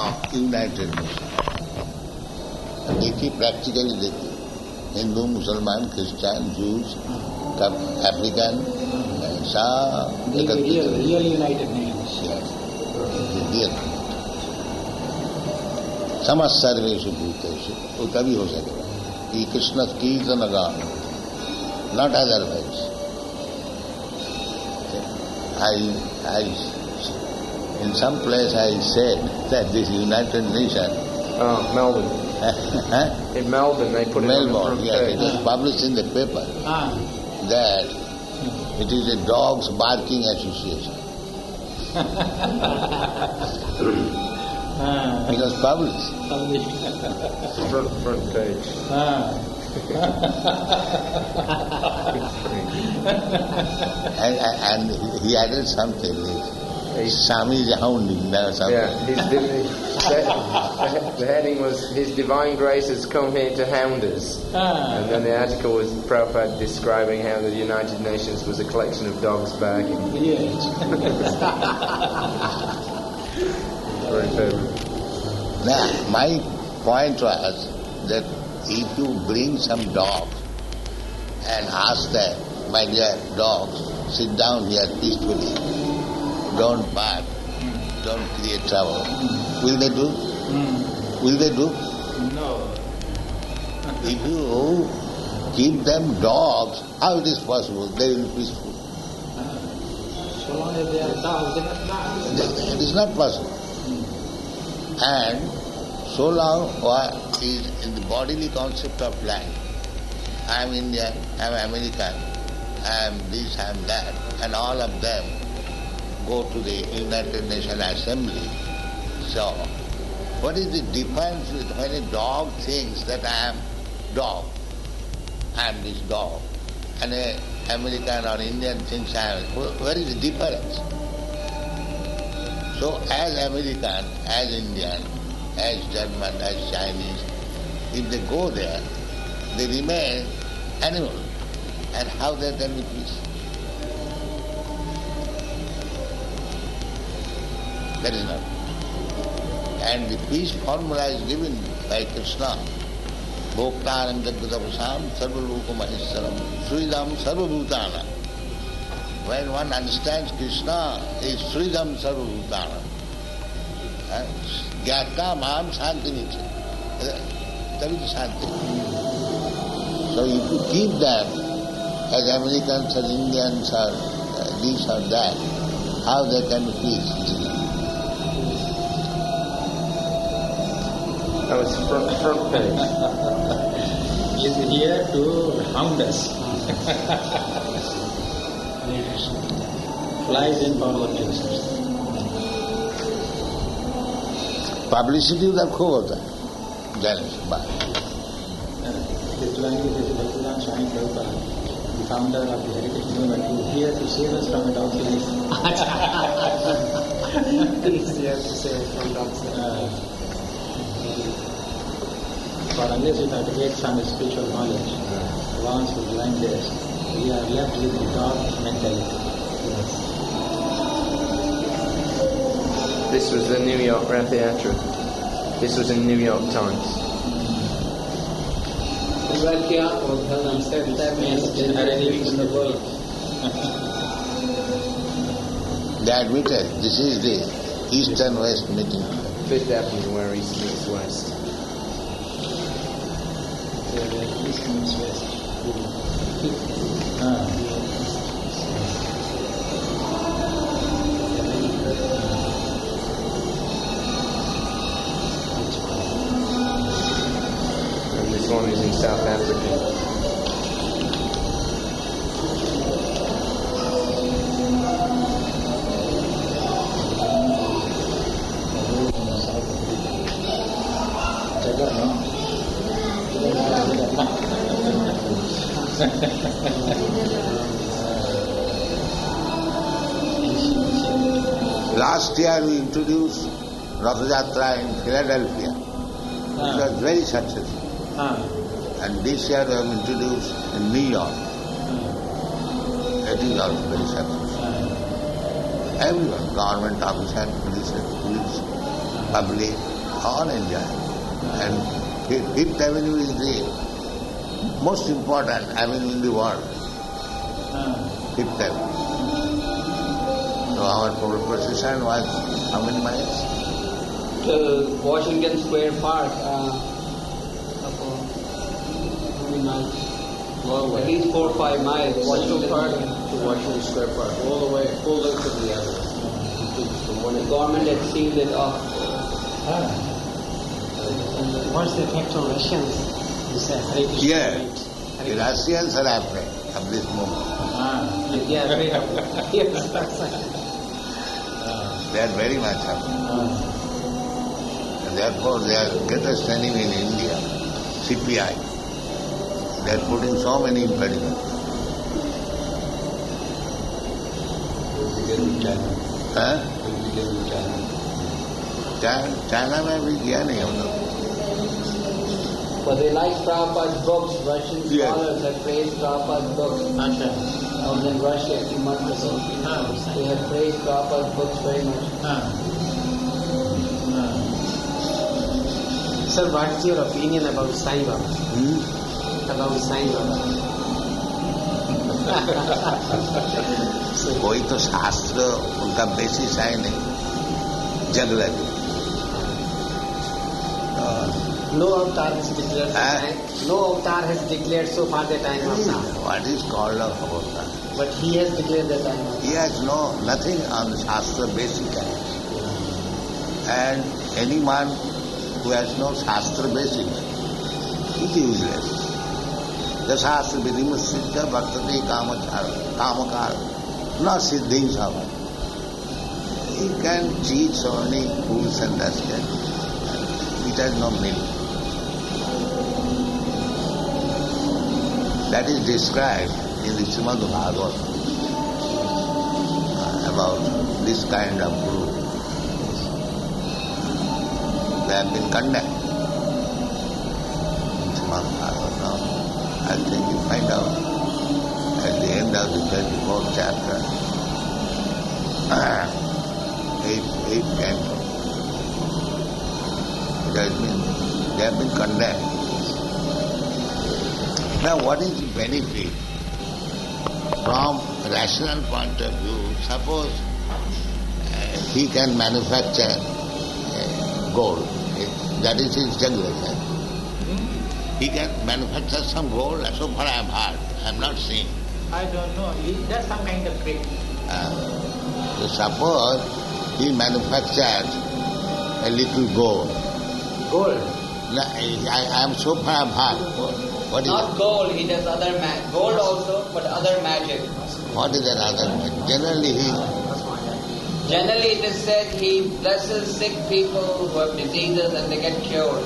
United Nations. देखिए practically देखिए, हिंदू, मुसलमान, क्रिश्चियन, जूस, अफ्रीकन, सब real United Nations. समस्त सर्वेषु भूतेषु, वो कभी हो सकेगा कि कृष्ण कीर्तन गान, not otherwise. In some place I said that this United Nations. Melbourne. In Melbourne they put it on the front page. It was published in the paper that it is a dogs barking association. It was published. Front page. and he added something. Swami is hounding or something. Yeah, the heading was, His Divine Grace has come here to hound us. And then the article was Prabhupada describing how the United Nations was a collection of dogs barking. Yes. Very favorite. Now, my point was that if you bring some dogs and ask them, my dear dogs, sit down here peacefully, don't bark, don't create trouble. Will they do? Will they do? No. If you give them dogs, how it is possible? They will be peaceful. So long as they are dogs, they must not. It is not possible. And so long is in the bodily concept of life. I am Indian, I am American, I am this, I am that, and all of them go to the United Nations Assembly. So, what is the difference when a dog thinks that I am dog, I am this dog, and an American or Indian thinks I am, where is the difference? So, as American, as Indian, as German, as Chinese, if they go there, they remain animal. And how there can be peace? That is not. And the peace formula is given by Krishna. Bhoktaram Jaggatapasam Sarvaloka Maheshwaram Sridham Sarvabhutana. When one understands Krishna is Sridham Sarvabhutana. Gyata Mam Shanti Niche. That is Shanti. So if you keep them as Americans or Indians or this or that, how there can be peace? That was front page. He is here to hound us. Flies in power places. Publicity उधर खूब होता है, जाने से बात. This language is Bhaktivedanta Swami Prabhupada, the founder of the Heritage Movement, who is here to save us from a dog's life. He is here to save us from dog's life. For unless we cultivate some spiritual knowledge, once we join this, we are left with the dog mentality. This was the New York Rath Yatra. This was in New York Times. They admitted this is the East and West meeting. Fifth Avenue where East meets West. East meets West. And this one is in South Africa. Last year we introduced Rath Yatra in Philadelphia. It was very successful. And this year we have introduced in New York. It is also very successful. Everyone, government officers, police, public, all India. And Fifth Avenue is the most important avenue in the world. Fifth Avenue. So our procession was how many miles? To Washington Square Park. How many miles? At least 4 or 5 miles. Washington Park to Washington Square Park, all the way, full length of the avenue. The government had sealed it off. And what's the effect on Russians? This Hare Krishna Yes. The Russians are afraid of this movement. Yeah, afraid of yes. They are very much afraid. And therefore they are greatest enemy in India, CPI. They are putting so many impediments. China में भी गया नहीं हम लोग. But they like Prabhupada's books. Russian Yes. scholars have praised Prabhupada's books. I was in Russia a few months ago. They have praised Prabhupada's books very much. Sir, what's your opinion about Sai Baba? About Sai Baba? कोई तो शास्त्र उनका basis है नहीं, जग लगे. No avatar has declared so time. No avatar has declared so far the time of now. What is called a avatar? But he has declared the time of He has nothing on the Shastra basic. And any man who has no Shastra basic is useless. The Shastra vidimasya bhaktate kamakar, not siddhing sama. He can cheat so many fools and rascals. It has no meaning. That is described in the Srimad Bhagavatam about this kind of guru. They have been condemned in Srimad Bhagavatam. I think you find out at the end of the 24th chapter, 8th canto. They have been condemned. Now what is the benefit? From a rational point of view, suppose he can manufacture gold, that is his juggler. He can manufacture some gold, so far I have heard, I have not seen. I don't know. He does some kind of trick. So suppose he manufactured a little gold. Gold. I am so far apart. What is Not it? gold, he does other gold also, but other magic. What is that other magic? Generally it is said he blesses sick people who have diseases and they get cured.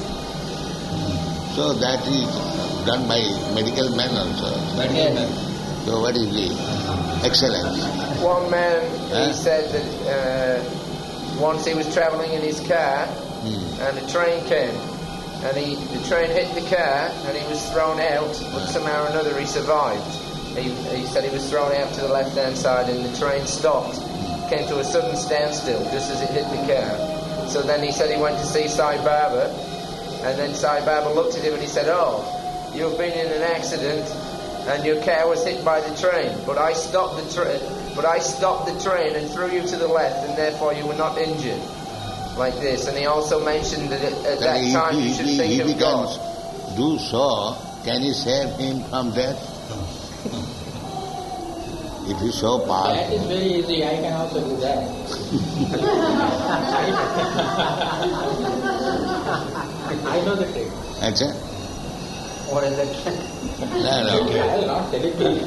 So that is done by medical men also. So what is the excellence? One man, he said that once he was travelling in his car and a train came. And the train hit the car and he was thrown out, but somehow or another he survived. He said he was thrown out to the left-hand side and the train stopped, came to a sudden standstill just as it hit the car. So then he said he went to see Sai Baba, and then Sai Baba looked at him and he said, "Oh, you've been in an accident and your car was hit by the train, but I stopped the train and threw you to the left and therefore you were not injured." Like this, and he also mentioned that at that time you should think of God. If he can do so, can he save him from death? If he is so powerful. That is very easy. I can also do that. I know the trick. Achha? What is that trick? No. I will not tell it to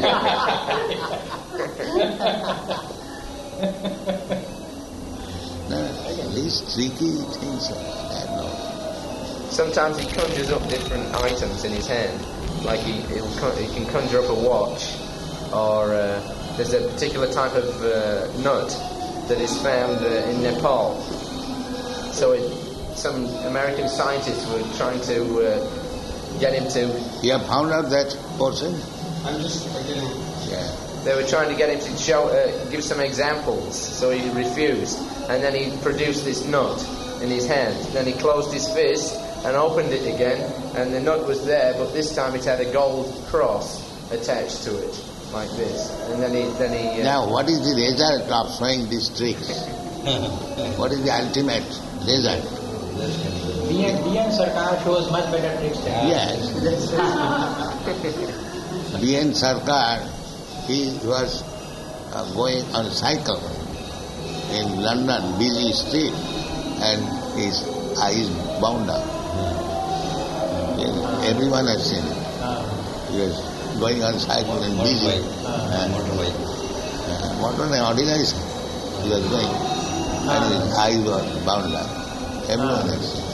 you. No, these tricky things I know. Sometimes he conjures up different items in his hand. Like he can conjure up a watch, or there's a particular type of nut that is found in Nepal. So some American scientists were trying to get him to... You have found out that portion? I'm just getting... Yeah. They were trying to get him to show, give some examples, so he refused. And then he produced this nut. in his hand. Then he closed his fist and opened it again, and the nut was there, but this time it had a gold cross attached to it, like this. And then he. Now, what is the result of showing these tricks? What is the ultimate result? DN Sarkar shows much better tricks than Yes. DN Sarkar, he was going on cycle in London, busy street, and his eyes bound up. Everyone has seen it. He was going on cycle and busy. Motorbike, ordinary cycle. He was going, and his eyes were bound up. Everyone has seen it.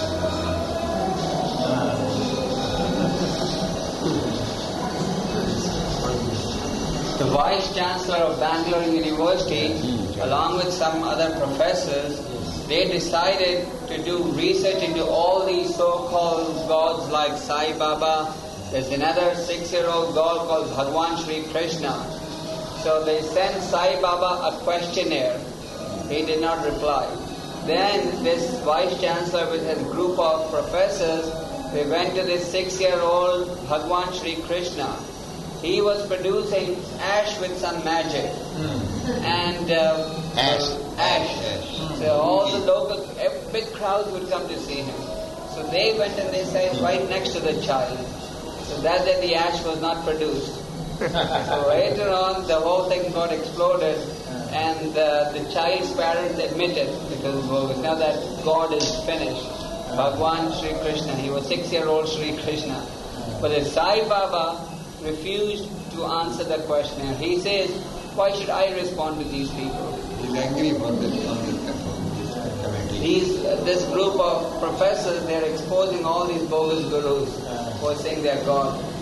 The Vice Chancellor of Bangalore University, along with some other professors, they decided to do research into all these so-called gods like Sai Baba. There's another 6-year-old god called Bhagwan Sri Krishna. So they sent Sai Baba a questionnaire. He did not reply. Then this Vice Chancellor with his group of professors, they went to this 6-year-old Bhagwan Sri Krishna. He was producing ash with some magic. And ash. So all the local, big crowds would come to see him. So they went and they sat right next to the child. So that day the ash was not produced. So later on the whole thing got exploded, and the child's parents admitted, because now that God is finished, Bhagwan Sri Krishna, he was 6-year-old Sri Krishna. But the Sai Baba refused to answer the question. He says, why should I respond to these people? He's angry for this committee. This group of professors, they're exposing all these bogus gurus who are saying they're God. He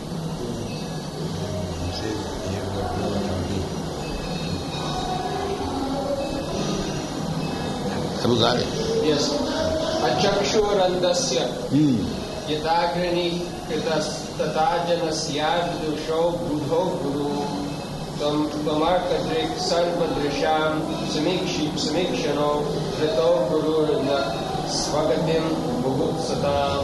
says he has got no authority. Have you got it? Yes. Achakshurandasya yadagrani kritas-tatajanasya-vidusho budho guru tamarkadrik sarvadrisham samikshano rito guru na svagatim bhugutsatam.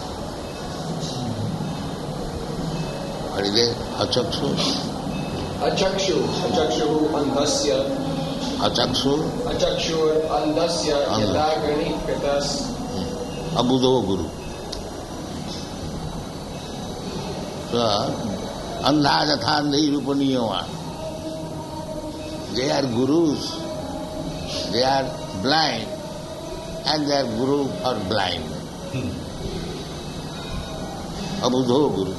What is it? Achakshu? Achakshu andasya. Achakshur? Achakshur andasya yadagrani kritas. Abudho Guru. So, Andhajathandhi Rupaniyama. They are gurus. They are blind, and their guru are blind. Abudho Guru.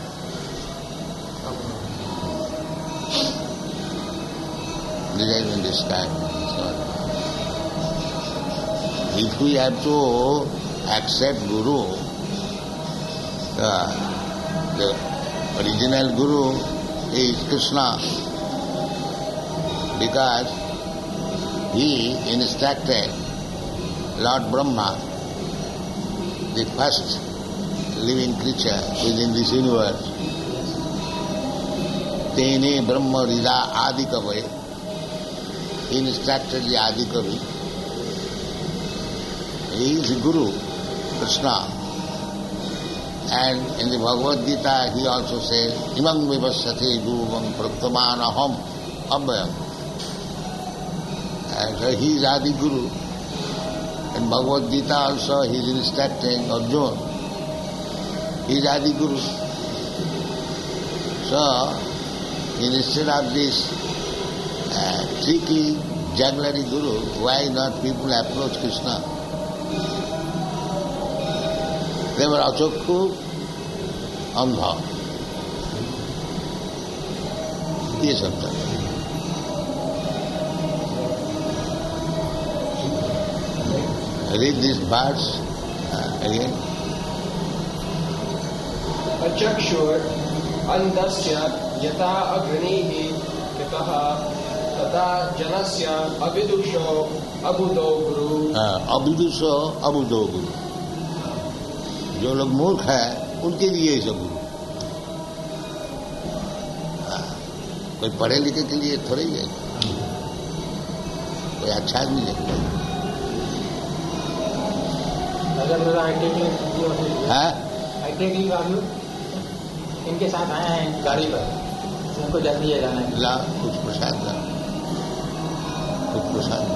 This has been described. If we have to accept Guru, the original Guru is Krishna, because he instructed Lord Brahma, the first living creature within this universe. Tene Brahma Rida Adikavai. He instructed the Adikavi. He is the Guru, Krishna. And in the Bhagavad Gita he also says, Imam vivassate guruvang praktamanaham abhayam. And so he is Adi Guru. In Bhagavad Gita also he is instructing Arjuna. He is Adi Guru. So, instead of this tricky, jugglery Guru, why not people approach Krishna? They were achakku andha. ये सब था. Read these parts again. Achakshur andasya yata agranihi kitaha tata janasya avidusho abudo guru. अविदुषो अबुधो गुरु. जो लोग मूर्ख है उनके लिए ये सब गुरु. कोई पढ़े लिखे के लिए थोड़े ही है, कोई अच्छा आदमी नहीं. इनके साथ आए हैं गाड़ी पर, उनको जल्दी है जाना है। ला कुछ प्रसाद ला, कुछ प्रसाद।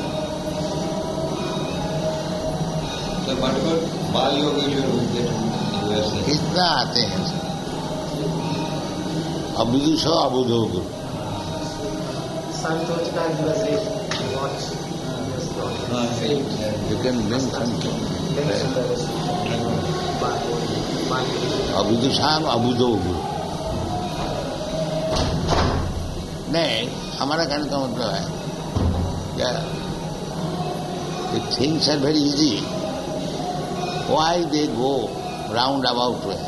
So what about Bal Yogeshwar who get USA? कितना आते हैं सब? अभिदुष अबुधो गुरु। You can bring something. अभिदुषाम अबुधो गुरु। नहीं, हमारा कहने का मतलब है क्या things are very easy, why they go round about way?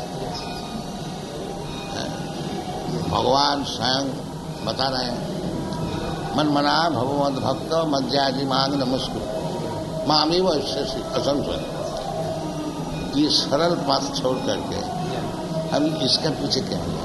भगवान स्वयं बता रहे हैं, मन मना भगवत भक्त मध्यादि मांग नमस्कुर मामेव असंशय। ये सरल पाठ छोड़ करके हम इसका पीछे क्या है?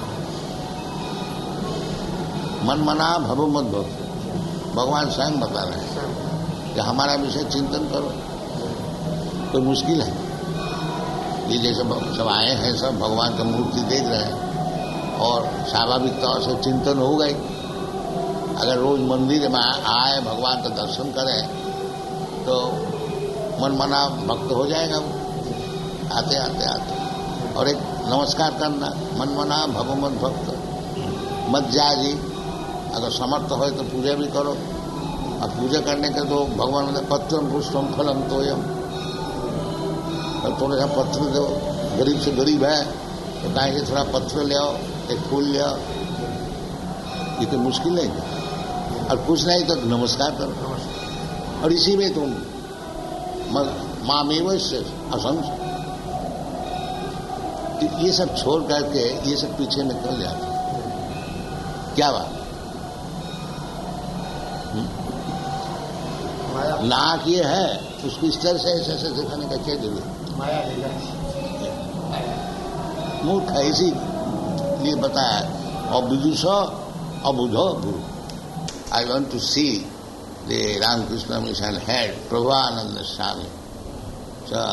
मन मना भगवत भक्त, भगवान स्वयं बता रहे हैं कि हमारा विषय चिंतन करो। कोई मुश्किल है? ये जैसे सब आए हैं, सब भगवान का मूर्ति देख रहे हैं और स्वाभाविक तौर से चिंतन हो गई। अगर रोज मंदिर में आए, भगवान का दर्शन करें तो मन मना भक्त हो जाएगा वो, आते आते आते। और एक नमस्कार करना, मन मना भगवत भक्त मध्याजी, अगर समर्थ हो तो पूजा भी करो। और पूजा करने के तो भगवान ने पत्रम पुष्पम फलम तोयम, और थोड़ा सा पत्र दो, गरीब से गरीब है तो कहीं से थोड़ा पत्र ले आओ, एक फूल ले आओ, ये तो मुश्किल है। और कुछ नहीं तो नमस्कार करो, और इसी में तुम मामेव असंशय। ये सब छोड़ करके ये सब पीछे निकल जाते। क्या बात? नाक ये है, उसको इस तरह से ऐसे ऐसे दिखाने का क्या जरूरत? मूर्ख है, इसीलिए बताया अविदुष अबुधो गुरु। I want to see the Ramakrishna Mission head, Prabhupada Swami. So,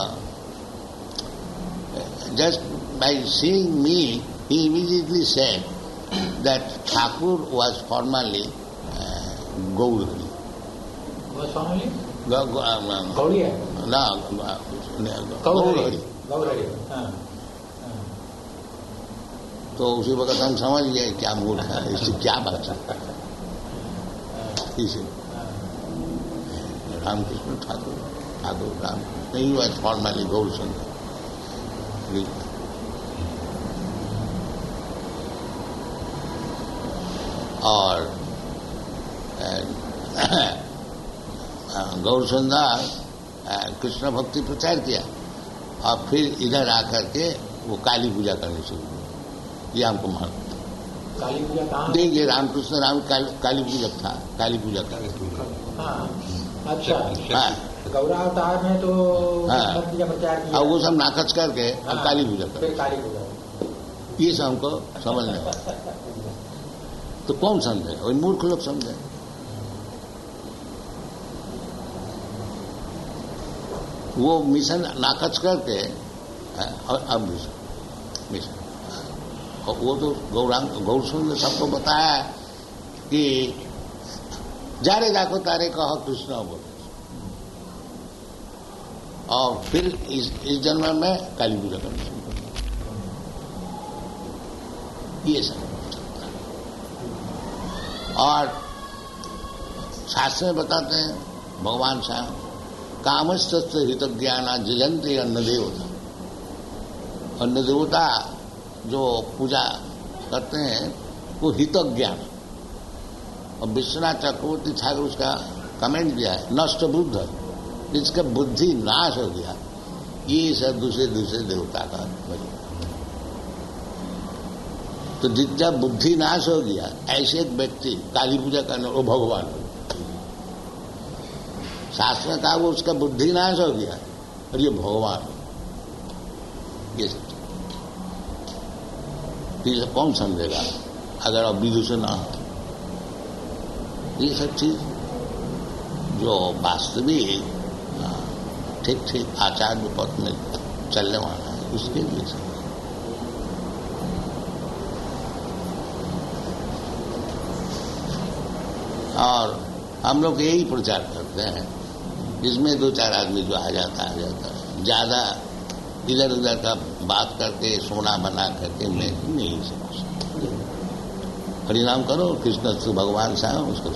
just by seeing me, he immediately said that Thakur was formerly Gauri. Was formerly? Gauriya? No, Gauri. तो उसी वक्त हम समझ गए क्या मूर्ख है, इससे क्या बात है। इसी रामकृष्ण ठाकुर राम नहीं हुआ फॉर्मली गौर संघ। और गौर संदास कृष्ण भक्ति प्रचार किया और फिर इधर आकर के वो काली पूजा करनी शुरू की। ये हमको मान काली पूजा कहाँ? देखिए रामकृष्ण राम काली पूजा था, काली पूजा का। अच्छा, हाँ, गौरा अवतार में तो पूजा प्रचार किया, और वो सब नाकच करके अब काली पूजा कर, फिर काली पूजा। ये सब हमको समझने का। तो कौन समझे? वही मूर्ख लोग समझे। वो मिशन नाकच करके अब मिशन, और वो तो गौरसुंद ने सबको बताया कि जारे दाखो तारे कहो कृष्ण बोले। और फिर इस जन्म में काली पूजा करना शुरू कर दिया। ये सब और शास्त्र में बताते हैं भगवान साहब कामस्तस्थ हित ज्ञाना जयंती अन्न देवता। अन्न देवता जो पूजा करते हैं वो हित ज्ञान। और विश्वनाथ चक्रवर्ती ठाकुर उसका कमेंट दिया है, नष्ट बुद्ध, जिसका बुद्धि नाश हो गया, ये सब दूसरे देवता का वजह। तो जिसका बुद्धि नाश हो गया ऐसे एक व्यक्ति काली पूजा करने वो भगवान हो। शास्त्र में कहा वो उसका बुद्धि नाश हो गया और ये भगवान हो। ये सब कौन समझेगा अगर अब विदुष ना हो? ये सब चीज जो वास्तविक ठीक ठीक आचार्य पथ में चलने वाला है, उसके लिए सब। और हम लोग यही प्रचार करते हैं, इसमें 2-4 आदमी जो आ जाता है, ज्यादा इधर उधर का बात करके सोना बना करके मैं नहीं समझता। हरिनाम करो, कृष्ण तो भगवान साहब उसको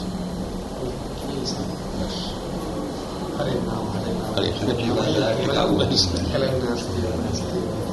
हरे नाम हरे